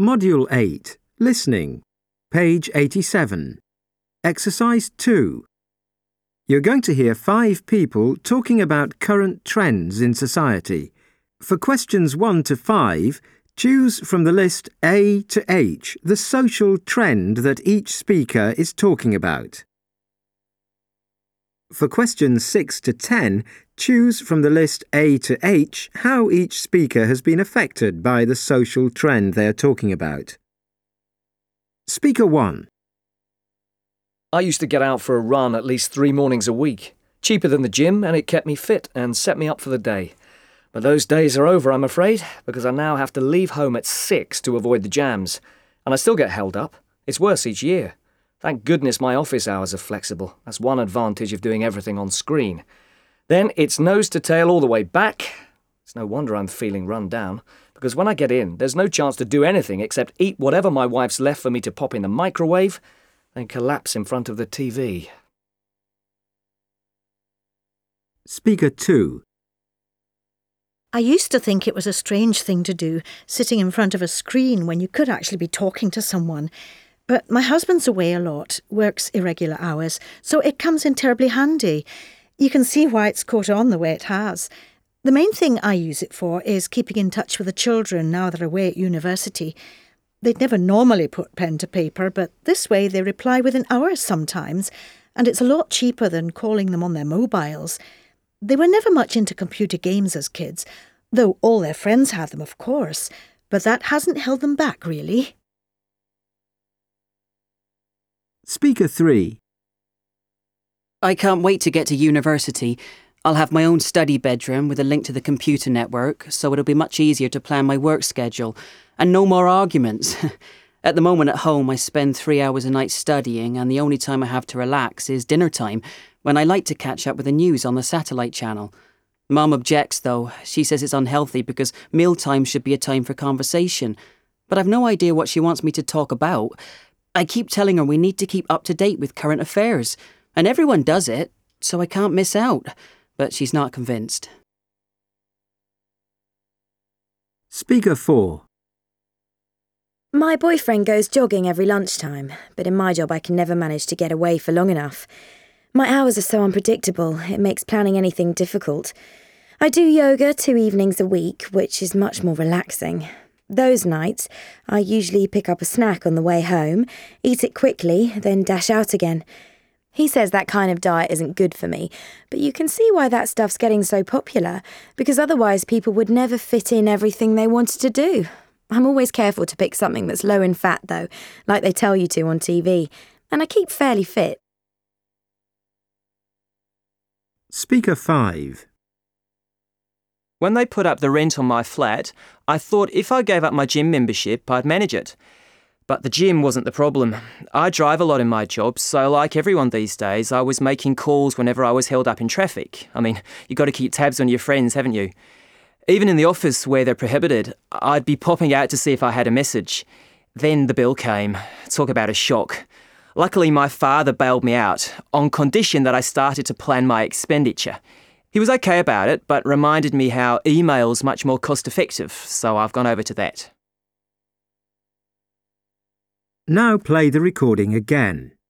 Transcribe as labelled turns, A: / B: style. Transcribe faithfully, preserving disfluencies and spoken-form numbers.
A: Module eight, Listening, page eighty-seven. Exercise two. You're going to hear five people talking about current trends in society. For questions one to five, choose from the list A to H the social trend that each speaker is talking about. For questions six to ten, choose from the list A to H how each speaker has been affected by the social trend they are talking about. Speaker one.
B: I used to get out for a run at least three mornings a week. Cheaper than the gym, and it kept me fit and set me up for the day. But those days are over, I'm afraid, because I now have to leave home at six to avoid the jams. And I still get held up. It's worse each year. Thank goodness my office hours are flexible. That's one advantage of doing everything on screen. Then it's nose to tail all the way back. It's no wonder I'm feeling run down, because when I get in, there's no chance to do anything except eat whatever my wife's left for me to pop in the microwave, then collapse in front of the T V.
A: Speaker two.
C: I used to think it was a strange thing to do, sitting in front of a screen when you could actually be talking to someone. But my husband's away a lot, works irregular hours, so it comes in terribly handy. You can see why it's caught on the way it has. The main thing I use it for is keeping in touch with the children now they're away at university. They'd never normally put pen to paper, but this way they reply within hours sometimes, and it's a lot cheaper than calling them on their mobiles. They were never much into computer games as kids, though all their friends had them, of course, but that hasn't held them back, really.
A: Speaker three.
D: I can't wait to get to university. I'll have my own study bedroom with a link to the computer network, so it'll be much easier to plan my work schedule. And no more arguments. At the moment at home, I spend three hours a night studying, and the only time I have to relax is dinner time, when I like to catch up with the news on the satellite channel. Mum objects, though. She says it's unhealthy because mealtime should be a time for conversation. But I've no idea what she wants me to talk about. I keep telling her we need to keep up to date with current affairs, and everyone does it, so I can't miss out. But she's not convinced.
A: Speaker four.
E: My boyfriend goes jogging every lunchtime, but in my job I can never manage to get away for long enough. My hours are so unpredictable, it makes planning anything difficult. I do yoga two evenings a week, which is much more relaxing. Those nights, I usually pick up a snack on the way home, eat it quickly, then dash out again. He says that kind of diet isn't good for me, but you can see why that stuff's getting so popular, because otherwise people would never fit in everything they wanted to do. I'm always careful to pick something that's low in fat, though, like they tell you to on T V, and I keep fairly fit.
A: Speaker five.
F: When they put up the rent on my flat, I thought if I gave up my gym membership, I'd manage it. But the gym wasn't the problem. I drive a lot in my job, so like everyone these days, I was making calls whenever I was held up in traffic. I mean, you've got to keep tabs on your friends, haven't you? Even in the office where they're prohibited, I'd be popping out to see if I had a message. Then the bill came. Talk about a shock. Luckily, my father bailed me out, on condition that I started to plan my expenditure. He was okay about it, but reminded me how email's much more cost-effective, so I've gone over to that.
A: Now play the recording again.